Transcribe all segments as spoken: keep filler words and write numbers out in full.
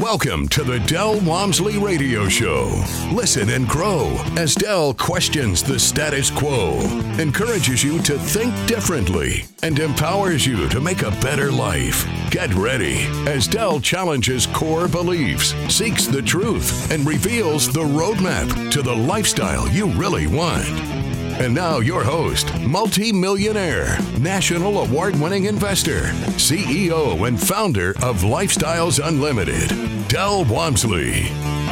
Welcome to the Del Walmsley Radio Show. Listen and grow as Del questions the status quo, encourages you to think differently, and empowers you to make a better life. Get ready as Del challenges core beliefs, seeks the truth, and reveals the roadmap to the lifestyle you really want. And now your host, multi-millionaire, national award-winning investor, C E O and founder of Lifestyles Unlimited, Del Walmsley.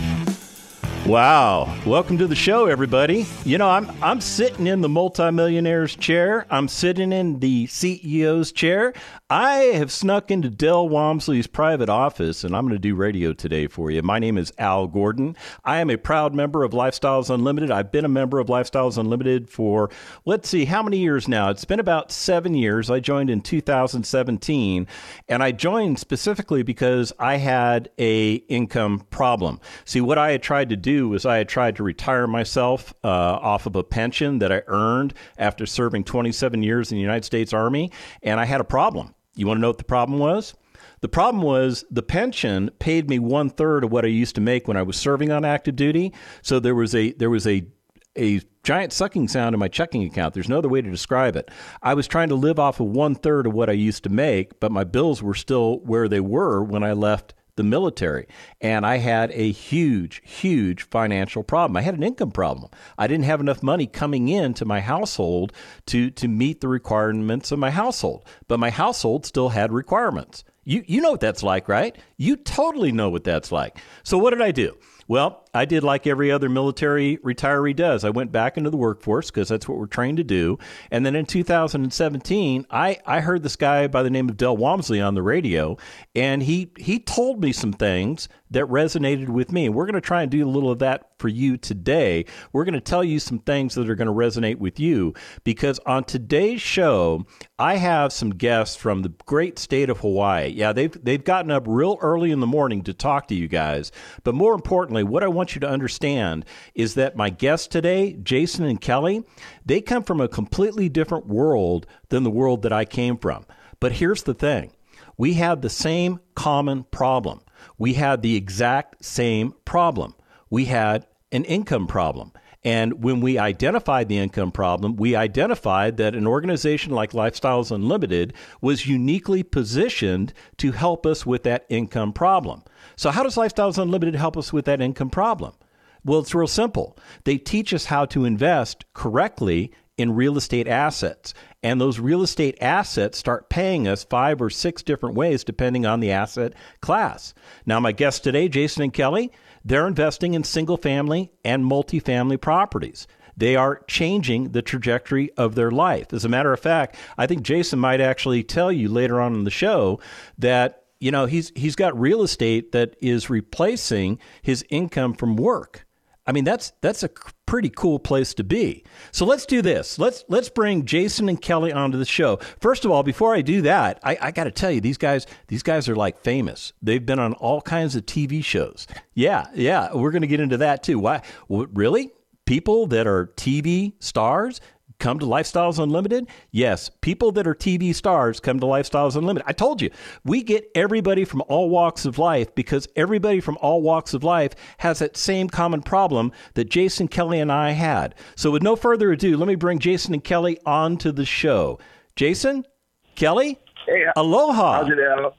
Wow. Welcome to the show, everybody. You know, I'm I'm sitting in the multimillionaire's chair. I'm sitting in the C E O's chair. I have snuck into Del Walmsley's private office, and I'm going to do radio today for you. My name is Al Gordon. I am a proud member of Lifestyles Unlimited. I've been a member of Lifestyles Unlimited for, let's see, how many years now? It's been about seven years. I joined in two thousand seventeen, and I joined specifically because I had a income problem. See, what I had tried to do was I had tried to retire myself uh, off of a pension that I earned after serving twenty-seven years in the United States Army, and I had a problem. You want to know what the problem was? The problem was the pension paid me one third of what I used to make when I was serving on active duty. So there was a there was a a giant sucking sound in my checking account. There's no other way to describe it. I was trying to live off of one third of what I used to make, but my bills were still where they were when I left the military. And I had a huge, huge financial problem. I had an income problem. I didn't have enough money coming into my household to, to meet the requirements of my household. But my household still had requirements. You, you know what that's like, right? You totally know what that's like. So what did I do? Well, I did like every other military retiree does. I went back into the workforce because that's what we're trained to do. And then in two thousand seventeen, I, I heard this guy by the name of Del Walmsley on the radio, and he, he told me some things that resonated with me. We're going to try and do a little of that for you today. We're going to tell you some things that are going to resonate with you, because on today's show, I have some guests from the great state of Hawaii. Yeah, they've they've gotten up real early in the morning to talk to you guys. But more importantly, what I want you to understand is that my guests today, Jason and Kelly, they come from a completely different world than the world that I came from. But here's the thing. We had the same common problem. We had the exact same problem. We had an income problem. And when we identified the income problem, we identified that an organization like Lifestyles Unlimited was uniquely positioned to help us with that income problem. So how does Lifestyles Unlimited help us with that income problem? Well, it's real simple. They teach us how to invest correctly in real estate assets. And those real estate assets start paying us five or six different ways depending on the asset class. Now, my guests today, Jason and Kelly, they're investing in single family and multifamily properties. They are changing the trajectory of their life. As a matter of fact, I think Jason might actually tell you later on in the show that, you know, he's he's got real estate that is replacing his income from work. I mean, that's that's a pretty cool place to be. So let's do this. Let's let's bring Jason and Kelly onto the show. First of all, before I do that, I, I got to tell you, these guys these guys are like famous. They've been on all kinds of T V shows. Yeah, yeah, we're going to get into that too. Why? What, really? People that are T V stars come to Lifestyles Unlimited? Yes, people that are T V stars come to Lifestyles Unlimited. I told you, we get everybody from all walks of life because everybody from all walks of life has that same common problem that Jason, Kelly, and I had. So with no further ado, let me bring Jason and Kelly onto the show. Jason, Kelly, hey, aloha. How's it, Al?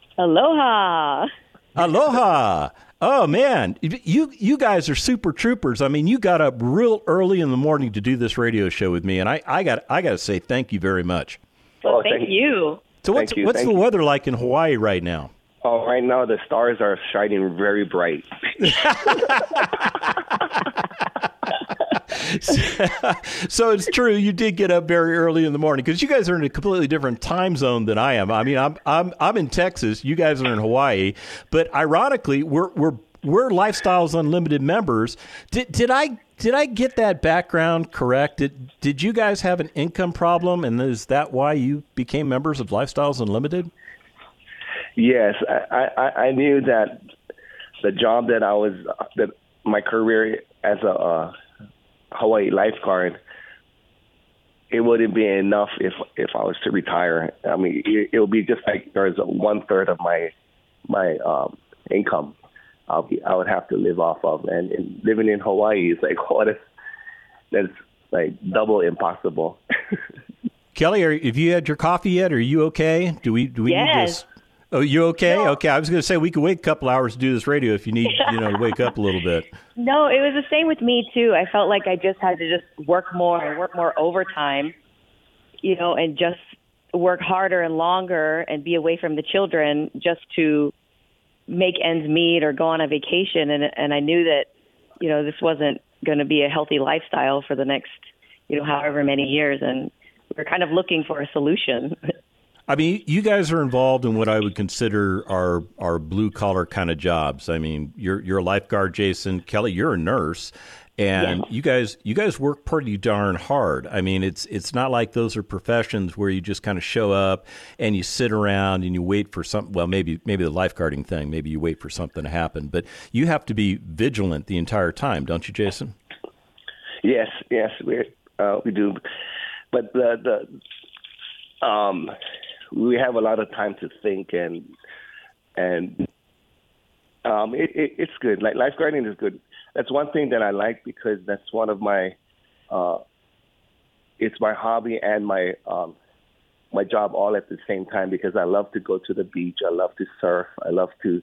Aloha. Aloha. Oh, man, you you guys are super troopers. I mean, you got up real early in the morning to do this radio show with me, and I, I got I got to say thank you very much. Well, Oh, thank, thank you. So what's, you, what's thank the you. weather like in Hawaii right now? Oh, right now the stars are shining very bright. So it's true, you did get up very early in the morning because you guys are in a completely different time zone than I am. I mean, I'm I'm I'm in Texas, you guys are in Hawaii, but ironically, we're we're we're Lifestyles Unlimited members. Did did I did I get that background correct? Did did you guys have an income problem, and is that why you became members of Lifestyles Unlimited? Yes, I, I, I knew that the job that I was, that my career as a uh, Hawaii lifeguard, it wouldn't be enough if if I was to retire. I mean, it, it would be just like there's one third of my my um, income I'll be I would have to live off of. And, and living in Hawaii is like, oh, that's, that's like double impossible. Kelly, are, have you had your coffee yet? Are you okay? Do we do we yes. need this? Oh, you okay? No. Okay. I was going to say we could wait a couple hours to do this radio if you need, you know, to wake up a little bit. No, it was the same with me too. I felt like I just had to just work more and work more overtime, you know, and just work harder and longer and be away from the children just to make ends meet or go on a vacation. And and I knew that, you know, this wasn't going to be a healthy lifestyle for the next, you know, however many years. And we're kind of looking for a solution. I mean, you guys are involved in what I would consider our our blue collar kind of jobs. I mean, you're you're a lifeguard, Jason. Kelly, you're a nurse, and yeah. you guys you guys work pretty darn hard. I mean, it's it's not like those are professions where you just kind of show up and you sit around and you wait for something. Well, maybe maybe the lifeguarding thing, maybe you wait for something to happen, but you have to be vigilant the entire time, don't you, Jason? Yes, yes, we uh, we do, but the the um. we have a lot of time to think, and and um, it, it, it's good. Like lifeguarding is good. That's one thing that I like because that's one of my, uh, it's my hobby and my um, my job all at the same time because I love to go to the beach. I love to surf. I love to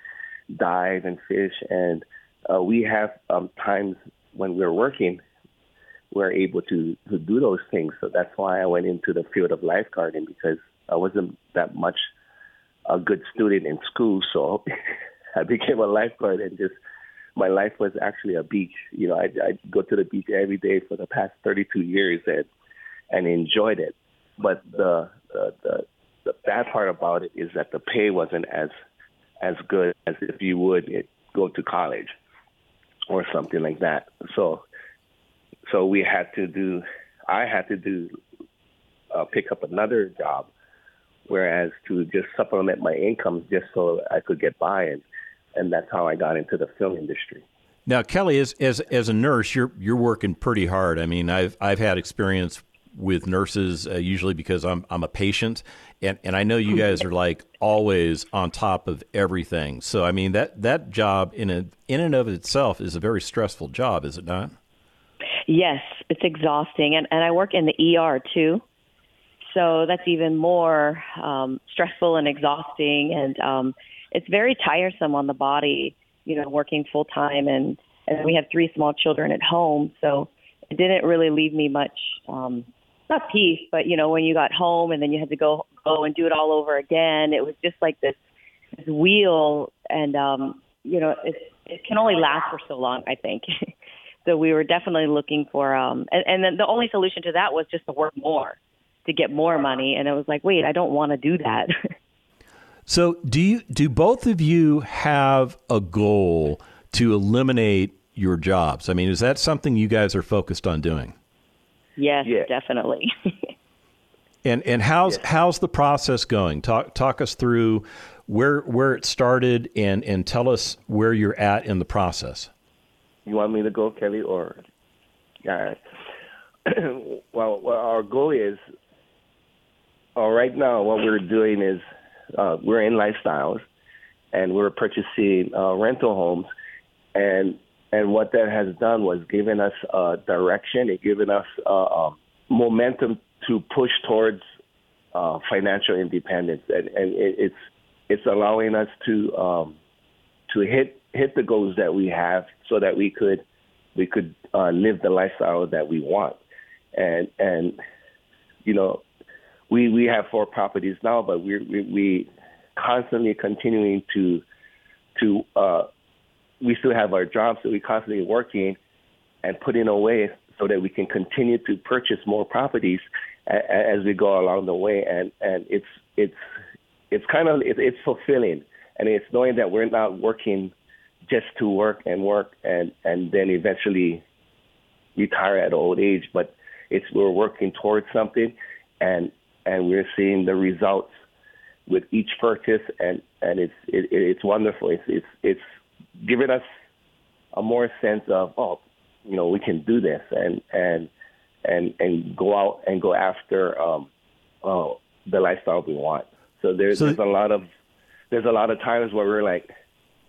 dive and fish. And uh, we have um, times when we're working, we're able to, to do those things. So that's why I went into the field of lifeguarding because I wasn't that much a good student in school, so I became a lifeguard, and just my life was actually a beach. You know, I I go to the beach every day for the past thirty-two years, and and enjoyed it. But the the the, the bad part about it is that the pay wasn't as as good as if you would go to college or something like that. So so we had to do. I had to do uh, pick up another job. Whereas to just supplement my income just so I could get by, and, and that's how I got into the film industry. Now, Kelly, as as as a nurse, you're you're working pretty hard. I mean, I've I've had experience with nurses uh, usually because I'm I'm a patient, and, and I know you guys are like always on top of everything. So I mean that that job in a in and of itself is a very stressful job, is it not? Yes, it's exhausting, and and I work in the E R too. So that's even more um, stressful and exhausting, and um, it's very tiresome on the body, you know, working full time. And, and we have three small children at home, so it didn't really leave me much, um, not peace, but, you know, when you got home and then you had to go go and do it all over again, it was just like this, this wheel, and, um, you know, it, it can only last for so long, I think. So we were definitely looking for, um, and, and then the only solution to that was just to work more, to get more money. And I was like, wait, I don't want to do that. So do you, do both of you have a goal to eliminate your jobs? I mean, is that something you guys are focused on doing? Yes, yeah. definitely. and and how's yeah. how's the process going? Talk talk us through where where it started and, and tell us where you're at in the process. You want me to go, Kelly, or? Yeah. well, well, our goal is, Uh, right now, what we're doing is uh, we're in Lifestyles, and we're purchasing uh, rental homes, and and what that has done was given us uh, direction. It given us uh, um, momentum to push towards uh, financial independence, and, and it, it's it's allowing us to um, to hit hit the goals that we have, so that we could we could uh, live the lifestyle that we want, and and you know. We we have four properties now, but we're, we we constantly continuing to to uh, we still have our jobs, so we're constantly working and putting away so that we can continue to purchase more properties a, as we go along the way. And, and it's it's it's kind of it, it's fulfilling, and it's knowing that we're not working just to work and work and, and then eventually retire at old age, but it's we're working towards something, and and we're seeing the results with each purchase, and, and it's it, it's wonderful. It's it's it's giving us a more sense of, oh, you know, we can do this, and and and and go out and go after um, oh, the lifestyle we want. So there's, so there's a lot of there's a lot of times where we're like,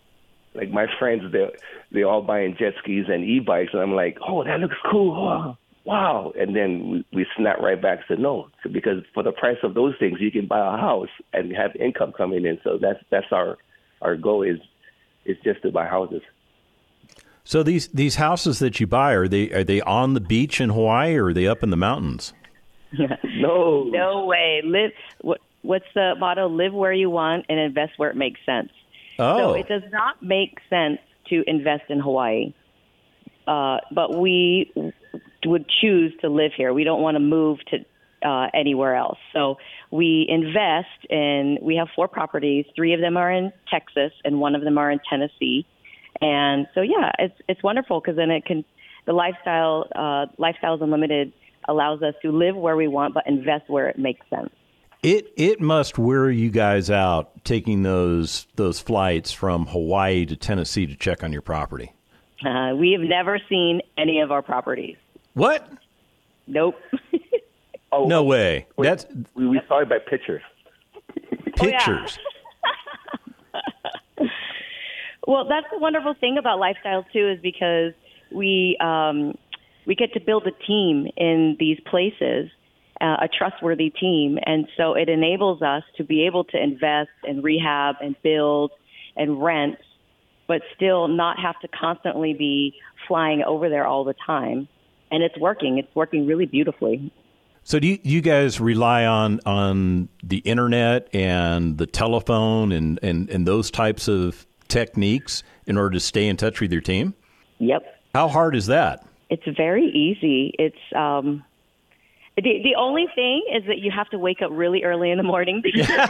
like my friends, they they all buying jet skis and e-bikes, and I'm like, oh, that looks cool. Wow. Wow. And then we, we snap right back and said, no, because for the price of those things, you can buy a house and have income coming in. So that's that's our our goal is is just to buy houses. So these these houses that you buy, are they are they on the beach in Hawaii, or are they up in the mountains? No. No way. Live. What, what's the motto? Live where you want and invest where it makes sense. Oh. So it does not make sense to invest in Hawaii, uh, but we would choose to live here. We don't want to move to uh, anywhere else. So we invest in, we have four properties. Three of them are in Texas and one of them are in Tennessee. And so, yeah, it's it's wonderful because then it can, the lifestyle, uh, Lifestyles Unlimited allows us to live where we want, but invest where it makes sense. It it must wear you guys out taking those those flights from Hawaii to Tennessee to check on your property. Uh, we have never seen any of our properties. What? Nope. Oh, no way. wait, That's we, we saw it by pictures. pictures. Oh, yeah. Well, that's the wonderful thing about Lifestyles too, is because we um, we get to build a team in these places, uh, a trustworthy team, and so it enables us to be able to invest and rehab and build and rent, but still not have to constantly be flying over there all the time. And it's working. It's working really beautifully. So do you, you guys rely on on the internet and the telephone and, and, and those types of techniques in order to stay in touch with your team? Yep. How hard is that? It's very easy. It's um, the the only thing is that you have to wake up really early in the morning because of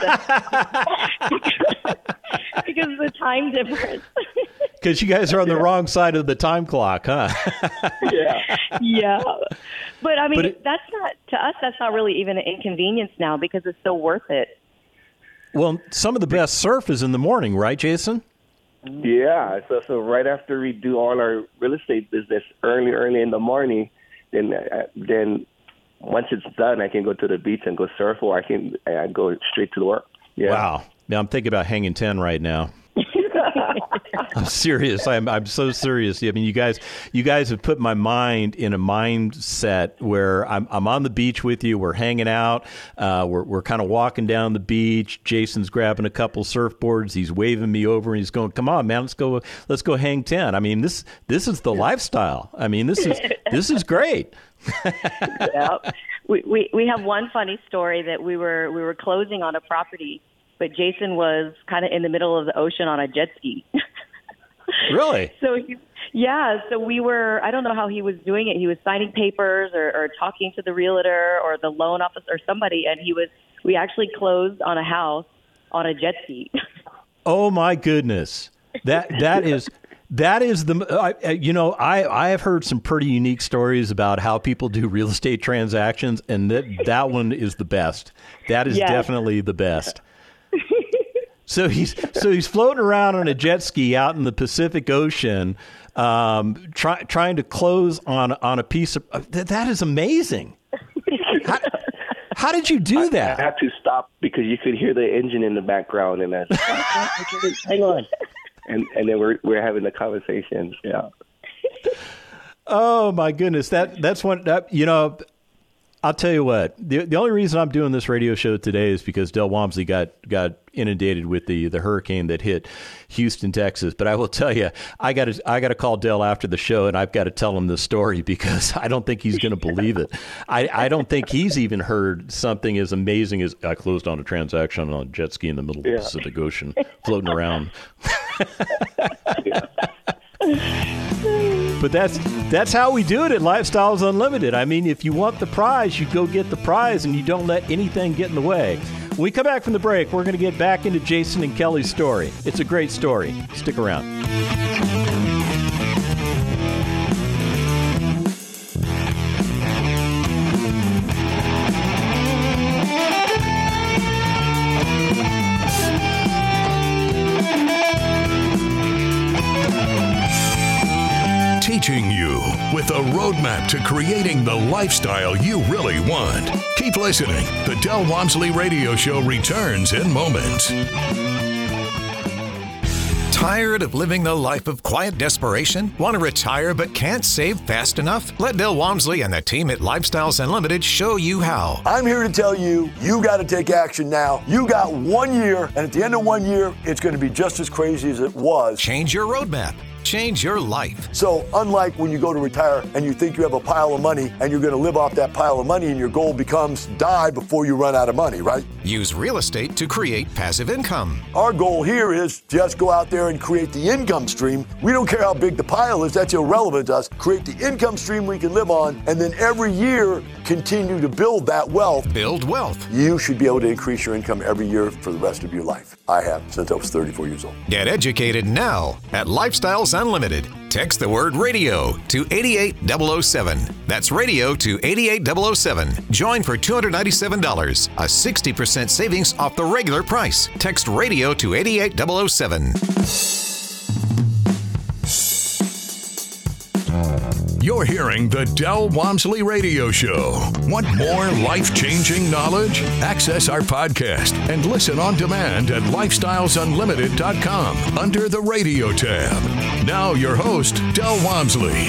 the, because of the time difference. Because you guys are on the wrong side of the time clock, huh? Yeah. Yeah. But I mean, But it- that's not, to us, that's not really even an inconvenience now because it's so worth it. Well, some of the best surf is in the morning, right, Jason? Yeah, so so right after we do all our real estate business early, early in the morning, then uh, then once it's done, I can go to the beach and go surf, or I can I go straight to work. Yeah. Wow. Now I'm thinking about hanging ten right now. I'm serious. I'm I'm so serious. I mean, you guys, you guys have put my mind in a mindset where I'm I'm on the beach with you. We're hanging out. Uh, we're we're kind of walking down the beach. Jason's grabbing a couple surfboards. He's waving me over, and he's going, "Come on, man, let's go. Let's go hang ten." I mean, this this is the lifestyle. I mean, this is this is great. Yeah. We, we we have one funny story that we were we were closing on a property, but Jason was kind of in the middle of the ocean on a jet ski. Really? So he, yeah, so we were, I don't know how he was doing it. He was signing papers or, or talking to the realtor or the loan officer or somebody, and he was, we actually closed on a house on a jet ski. Oh my goodness. That that is that is the I, you know, I I have heard some pretty unique stories about how people do real estate transactions, and that that one is the best. That is Yes. definitely the best. So he's so he's floating around on a jet ski out in the Pacific Ocean, um, try, trying to close on on a piece of that, that is amazing. How, how did you do I that? had to stop because you could hear the engine in the background, and I hang on, and and then we're we're having a conversation. Yeah. Oh my goodness, that that's one that you know. I'll tell you what. The the only reason I'm doing this radio show today is because Del Walmsley got got inundated with the, the hurricane that hit Houston, Texas. But I will tell you, I got to I got to call Del after the show, and I've got to tell him this story because I don't think he's going to believe it. I, I don't think he's even heard something as amazing as I closed on a transaction on a jet ski in the middle of Yeah. the Pacific Ocean, floating around. But that's that's how we do it at Lifestyles Unlimited. I mean, if you want the prize, you go get the prize, and you don't let anything get in the way. When we come back from the break, we're going to get back into Jason and Kelly's story. It's a great story. Stick around. Teaching you with a roadmap to creating the lifestyle you really want. Keep listening. The Del Walmsley Radio Show returns in moments. Tired of living the life of quiet desperation? Want to retire but can't save fast enough? Let Del Walmsley and the team at Lifestyles Unlimited show you how. I'm here to tell you, you got to take action now. You got one year, and at the end of one year, it's going to be just as crazy as it was. Change your roadmap. Change your life. So unlike when you go to retire and you think you have a pile of money and you're going to live off that pile of money and your goal becomes die before you run out of money, right? Use real estate to create passive income. Our goal here is just go out there and create the income stream. We don't care how big the pile is. That's irrelevant to us. Create the income stream we can live on, and then every year continue to build that wealth. Build wealth. You should be able to increase your income every year for the rest of your life. I have since I was thirty-four years old. Get educated now at Lifestyles Unlimited. Text the word radio to eight eight zero zero seven. That's radio to eight eight zero zero seven. Join for two hundred ninety-seven dollars, a sixty percent savings off the regular price. Text radio to eight eight zero zero seven. You're hearing the Del Walmsley Radio Show. Want more life-changing knowledge? Access our podcast and listen on demand at lifestyles unlimited dot com under the radio tab. Now your host, Del Walmsley.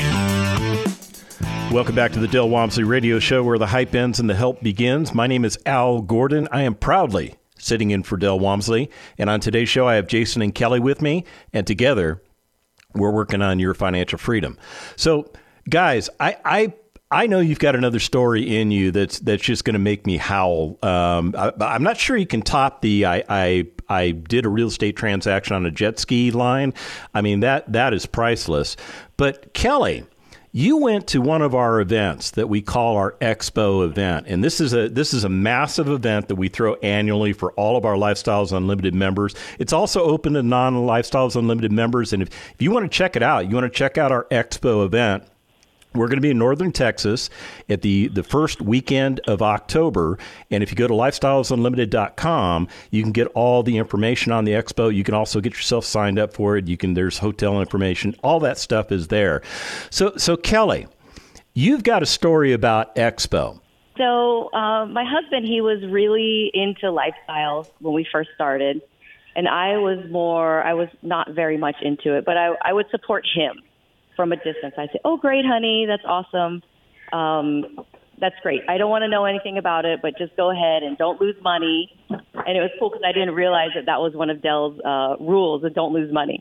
Welcome back to the Del Walmsley Radio Show, where the hype ends and the help begins. My name is Al Gordon. I am proudly sitting in for Del Walmsley. And on today's show, I have Jason and Kelly with me. And together, we're working on your financial freedom. So, guys, I, I I know you've got another story in you that's that's just going to make me howl. Um, I, I'm not sure you can top the I, I I did a real estate transaction on a jet ski line. I mean, that that is priceless. But Kelly, you went to one of our events that we call our Expo event, and this is a this is a massive event that we throw annually for all of our Lifestyles Unlimited members. It's also open to non-Lifestyles Unlimited members, and if, if you want to check it out, you want to check out our Expo event. We're going to be in Northern Texas at the, the first weekend of October. And if you go to lifestyles unlimited dot com, you can get all the information on the expo. You can also get yourself signed up for it. You can, there's hotel information. All that stuff is there. So, so Kelly, you've got a story about Expo. So uh, my husband, he was really into lifestyles when we first started. And I was more, I was not very much into it, but I, I would support him from a distance. I say, oh, great, honey. That's awesome. Um, that's great. I don't want to know anything about it, but just go ahead and don't lose money. And it was cool because I didn't realize that that was one of Del's uh, rules, that don't lose money.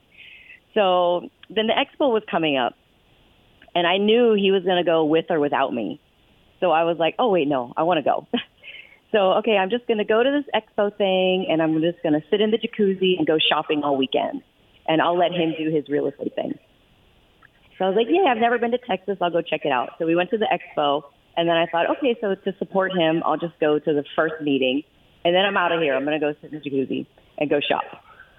So then the expo was coming up, and I knew he was going to go with or without me. So I was like, oh, wait, no, I want to go. So, okay, I'm just going to go to this expo thing, and I'm just going to sit in the jacuzzi and go shopping all weekend. And I'll let him do his real estate thing. So I was like, yeah, I've never been to Texas. I'll go check it out. So we went to the expo, and then I thought, okay, so to support him, I'll just go to the first meeting, and then I'm out of here. I'm going to go sit in the jacuzzi and go shop.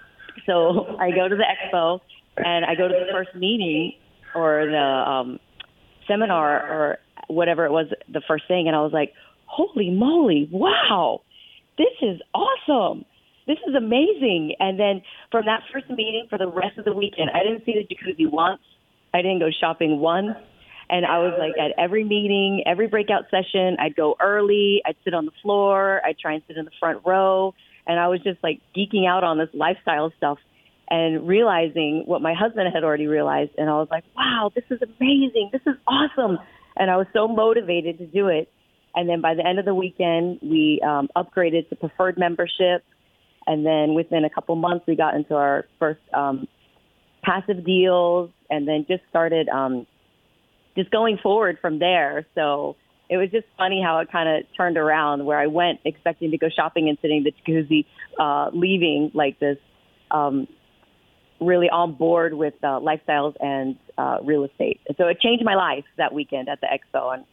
So I go to the expo, and I go to the first meeting or the um, seminar or whatever it was, the first thing, and I was like, holy moly, wow, this is awesome. This is amazing. And then from that first meeting for the rest of the weekend, I didn't see the jacuzzi once. I didn't go shopping once. And I was like at every meeting, every breakout session, I'd go early. I'd sit on the floor. I'd try and sit in the front row. And I was just like geeking out on this lifestyle stuff and realizing what my husband had already realized. And I was like, wow, this is amazing. This is awesome. And I was so motivated to do it. And then by the end of the weekend, we um, upgraded to preferred membership. And then within a couple months, we got into our first um, passive deals, and then just started um, just going forward from there. So it was just funny how it kind of turned around, where I went expecting to go shopping and sitting in the jacuzzi, uh, leaving like this um, really on board with uh, lifestyles and uh, real estate. And so it changed my life that weekend at the expo, and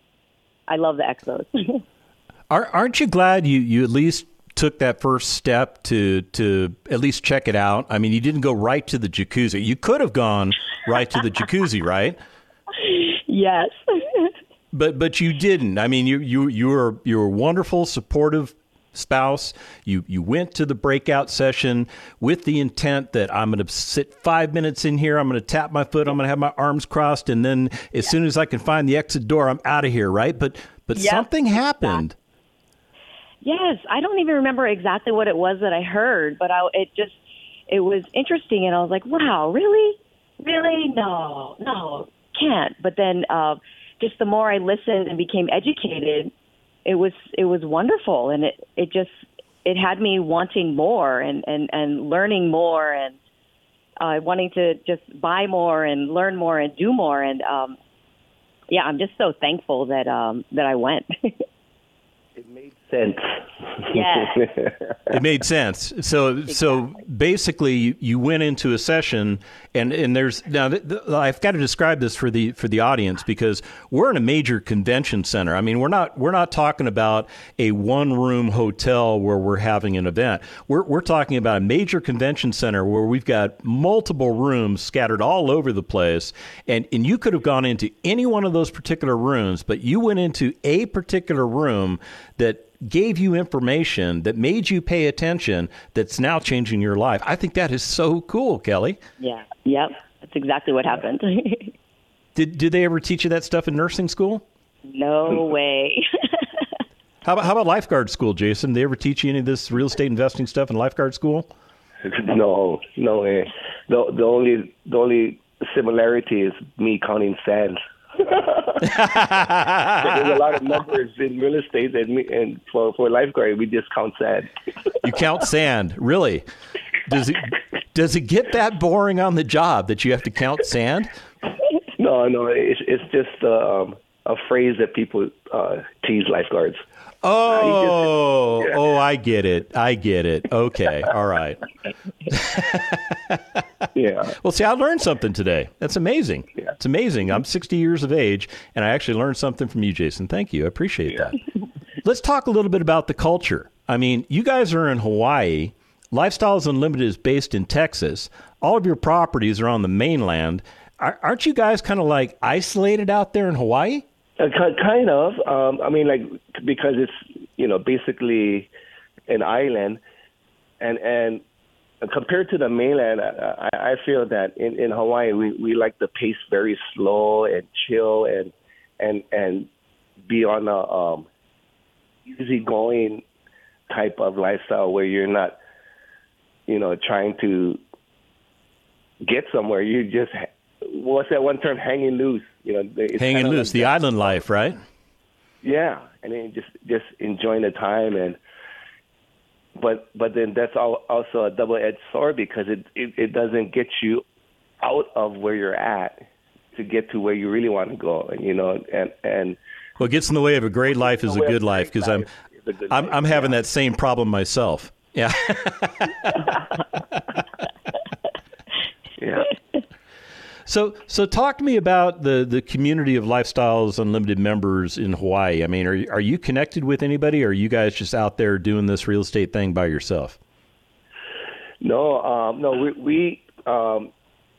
I love the expos. Aren't you glad you, you at least took that first step to to at least check it out? I mean, you didn't go right to the jacuzzi. You could have gone right to the jacuzzi, right? Yes. but but you didn't. I mean, you you you were you were a wonderful, supportive spouse. You you went to the breakout session with the intent that I'm going to sit five minutes in here. I'm going to tap my foot. I'm going to have my arms crossed, and then as soon as I can find the exit door, I'm out of here. Right? But but yep. something happened. Yes, I don't even remember exactly what it was that I heard, but I, it just, it was interesting, and I was like, wow, really? Really? No, no, can't. But then uh, just the more I listened and became educated, it was it was wonderful, and it, it just it had me wanting more and, and, and learning more and uh, wanting to just buy more and learn more and do more. And um, yeah, I'm just so thankful that um, that I went. It made sense. Yeah. It made sense. So, exactly. so basically, you, you went into a session, and, and there's now. Th- th- I've got to describe this for the for the audience because we're in a major convention center. I mean, we're not we're not talking about a one room hotel where we're having an event. We're we're talking about a major convention center where we've got multiple rooms scattered all over the place, and and you could have gone into any one of those particular rooms, but you went into a particular room that gave you information that made you pay attention that's now changing your life. I think that is so cool, Kelly. Yeah. Yep. That's exactly what happened. Did did they ever teach you that stuff in nursing school? No way. How about how about lifeguard school, Jason? Did they ever teach you any of this real estate investing stuff in lifeguard school? No, no way. The the only the only similarity is me counting sand. There's a lot of numbers in real estate, and, me, and for for lifeguard, we just count sand. You count sand, really? Does it does it get that boring on the job that you have to count sand? No, no, it's it's just um, a phrase that people uh, tease lifeguards. Oh, uh, just, yeah. oh, I get it. I get it. Okay, all right. Yeah. Well, see, I learned something today. That's amazing. Yeah. It's amazing. I'm sixty years of age, and I actually learned something from you, Jason. Thank you. I appreciate Yeah. that. Let's talk a little bit about the culture. I mean, you guys are in Hawaii. Lifestyles Unlimited is based in Texas. All of your properties are on the mainland. Are, aren't you guys kind of like isolated out there in Hawaii? Uh, kind of. Um, I mean, like, because it's, you know, basically an island. And and compared to the mainland, I, I feel that in, in Hawaii, we, we like the pace very slow and chill and and and be on a um, easygoing type of lifestyle where you're not, you know, trying to get somewhere. You just, what's that one term, hanging loose? You know, it's hanging loose, like the that. island life, right? Yeah, and then just just enjoying the time, and but but then that's all, also a double-edged sword because it, it it doesn't get you out of where you're at to get to where you really want to go, and you know, and and what gets in the way of a great life is a good life because I'm I'm I'm having that same problem myself. Yeah. Yeah. So, so talk to me about the, the community of Lifestyles Unlimited members in Hawaii. I mean, are are you connected with anybody, or are you guys just out there doing this real estate thing by yourself? No, um, no, we, we um,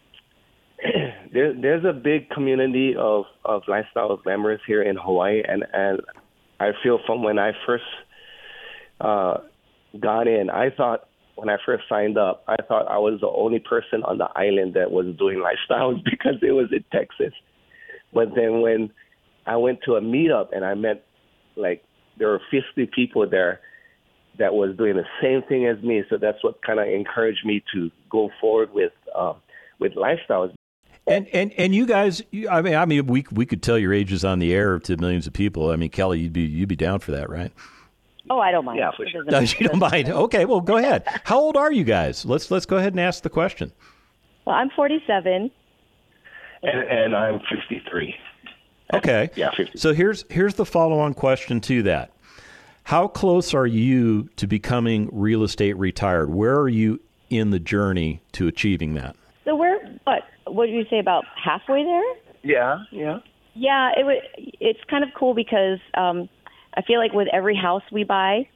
there, there's a big community of, of Lifestyles members here in Hawaii, and, and I feel from when I first uh, got in, I thought, when I first signed up, I thought I was the only person on the island that was doing lifestyles because it was in Texas. But then when I went to a meetup and I met, like, there were fifty people there that was doing the same thing as me. So that's what kind of encouraged me to go forward with um, with lifestyles. And and and you guys, you, I mean, I mean, we we could tell your ages on the air to millions of people. I mean, Kelly, you'd be you'd be down for that, right? Oh, I don't mind. Yeah, for sure. No, you don't mind. Okay, well, go ahead. How old are you guys? Let's let's go ahead and ask the question. Well, I'm forty-seven. And, and I'm fifty-three. Okay. Yeah, fifty. So here's here's the follow-on question to that. How close are you to becoming real estate retired? Where are you in the journey to achieving that? So we're, what, what did you say, about halfway there? Yeah, yeah. Yeah, it would, it's kind of cool because um, I feel like with every house we buy,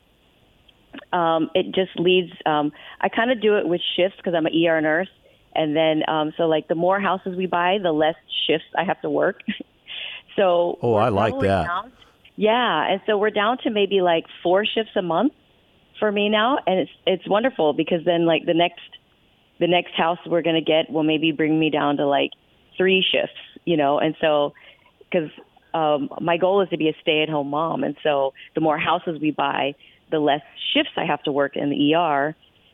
um, it just leads, um, I kind of do it with shifts because I'm an E R nurse. And then, um, so like the more houses we buy, the less shifts I have to work. so Oh, I like that. Down, yeah. And so we're down to maybe like four shifts a month for me now. And it's, it's wonderful because then like the next, the next house we're going to get will maybe bring me down to like three shifts, you know? And so, because um, my goal is to be a stay-at-home mom. And so the more houses we buy, the less shifts I have to work in the E R.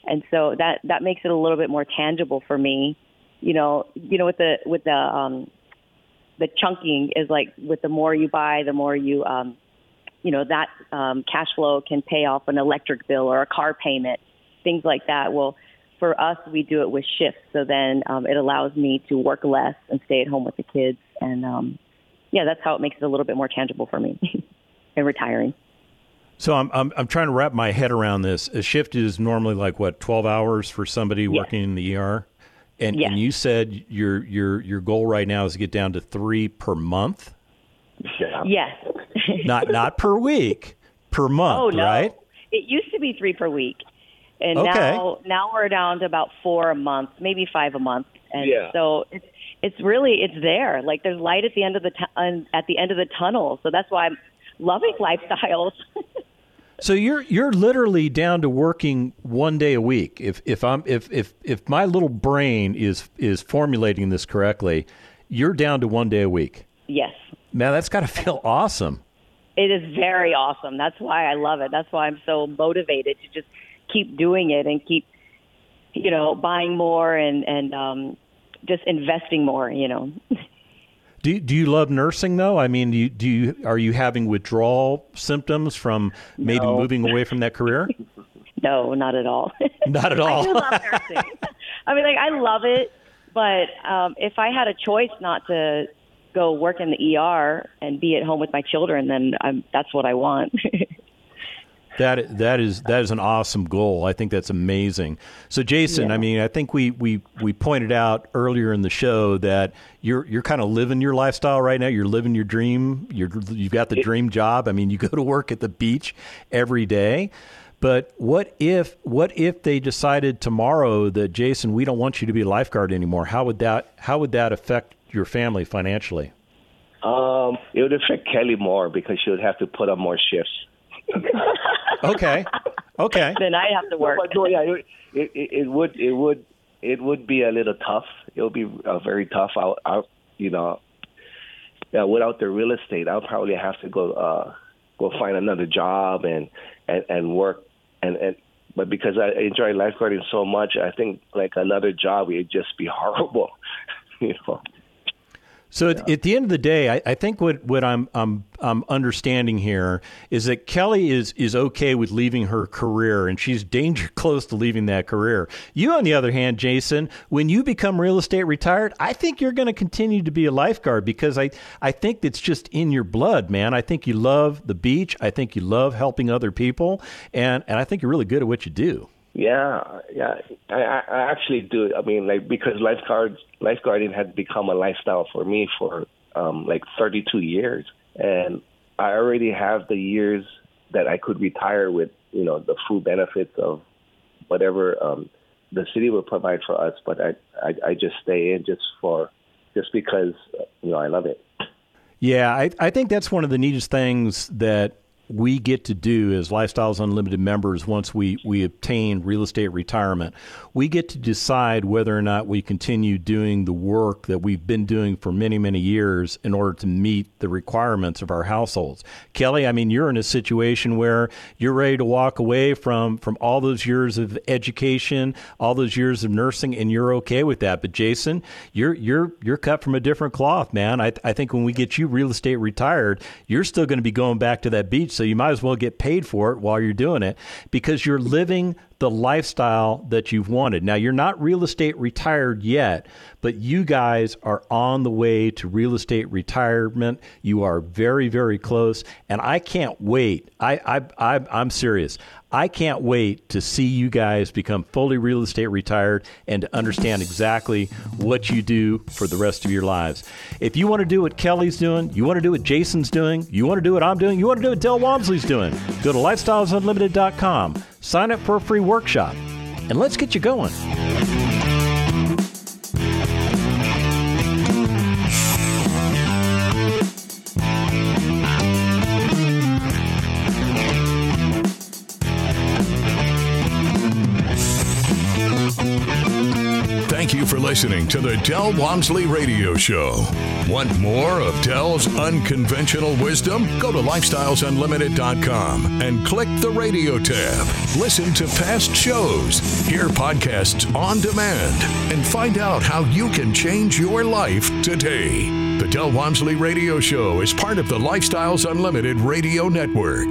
And so that, that makes it a little bit more tangible for me. You know, you know, with the, with the, um, the chunking is like with the more you buy, the more you, um, you know, that um, cash flow can pay off an electric bill or a car payment, things like that. Well, for us, we do it with shifts. So then um, it allows me to work less and stay at home with the kids. And um, yeah, that's how it makes it a little bit more tangible for me in retiring. So I'm, I'm I'm trying to wrap my head around this. A shift is normally like what, twelve hours for somebody Yes. working in the E R, and Yes. and you said your your your goal right now is to get down to three per month, Yeah. Yes. not not per week, per month, Oh, no. right? It used to be three per week. And Okay. now now we're down to about four a month, maybe five a month. And Yeah. so it's it's really it's there. Like there's light at the end of the tu- at the end of the tunnel. So that's why I'm loving Lifestyles. So you're you're literally down to working one day a week. If if I'm if if if my little brain is is formulating this correctly, you're down to one day a week. Yes. Man, that's got to feel awesome. It is very awesome. That's why I love it. That's why I'm so motivated to just keep doing it and keep, you know, buying more and, and um, just investing more, you know. Do do you love nursing though? I mean, do you, do you are you having withdrawal symptoms from maybe No. moving away from that career? No, not at all. Not at all. I do love nursing. I mean, like, I love it, but um, if I had a choice not to go work in the E R and be at home with my children, then I'm, that's what I want. That that is that is an awesome goal. I think that's amazing. So, Jason, Yeah. I mean, I think we, we, we pointed out earlier in the show that you're you're kind of living your lifestyle right now. You're living your dream. You're you've got the dream job. I mean, you go to work at the beach every day. But what if what if they decided tomorrow that, Jason, we don't want you to be a lifeguard anymore? How would that how would that affect your family financially? Um, it would affect Kelly more because she would have to put up more shifts. Okay, okay. Then I have to work. But no, yeah, it, it, it would it would it would be a little tough. It would be uh, very tough. Out, out, you know, yeah, without the real estate, I'll probably have to go uh, go find another job and and, and work and, and but because I enjoy lifeguarding so much, I think like another job would just be horrible. You know. So at, at the end of the day, I, I think what, what I'm, I'm I'm understanding here is that Kelly is is okay with leaving her career, and she's danger close to leaving that career. You, on the other hand, Jason, when you become real estate retired, I think you're going to continue to be a lifeguard because I, I think it's just in your blood, man. I think you love the beach. I think you love helping other people, and, and I think you're really good at what you do. Yeah, yeah, I, I actually do. I mean, like because lifeguards, lifeguarding had become a lifestyle for me for um, like thirty-two years, and I already have the years that I could retire with, you know, the full benefits of whatever um, the city will provide for us. But I, I, I just stay in just for, just because, you know, I love it. Yeah, I, I think that's one of the neatest things that we get to do as Lifestyles Unlimited members once we, we obtain real estate retirement. We get to decide whether or not we continue doing the work that we've been doing for many, many years in order to meet the requirements of our households. Kelly, I mean, you're in a situation where you're ready to walk away from, from all those years of education, all those years of nursing, and you're okay with that. But Jason, you're you're you're cut from a different cloth, man. I, I think when we get you real estate retired, you're still going to be going back to that beach. So you might as well get paid for it while you're doing it because you're living the lifestyle that you've wanted. Now, you're not real estate retired yet, but you guys are on the way to real estate retirement. You are very, very close. And I can't wait. I, I, I, I'm serious. I can't wait to see you guys become fully real estate retired and to understand exactly what you do for the rest of your lives. If you want to do what Kelly's doing, you want to do what Jason's doing, you want to do what I'm doing, you want to do what Del Walmsley's doing, go to lifestyles unlimited dot com, sign up for a free workshop, and let's get you going. Thank you for listening to the Del Walmsley Radio Show. Want more of Del's unconventional wisdom? Go to lifestyles unlimited dot com and click the radio tab. Listen to past shows, hear podcasts on demand, and find out how you can change your life today. The Del Walmsley Radio Show is part of the Lifestyles Unlimited Radio Network.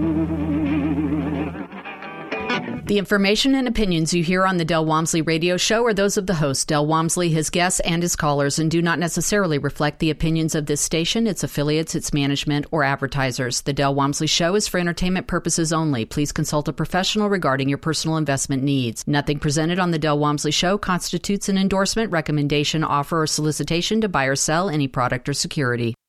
The information and opinions you hear on the Del Walmsley Radio Show are those of the host, Del Walmsley, his guests, and his callers, and do not necessarily reflect the opinions of this station, its affiliates, its management, or advertisers. The Del Walmsley Show is for entertainment purposes only. Please consult a professional regarding your personal investment needs. Nothing presented on the Del Walmsley Show constitutes an endorsement, recommendation, offer, or solicitation to buy or sell any product or security.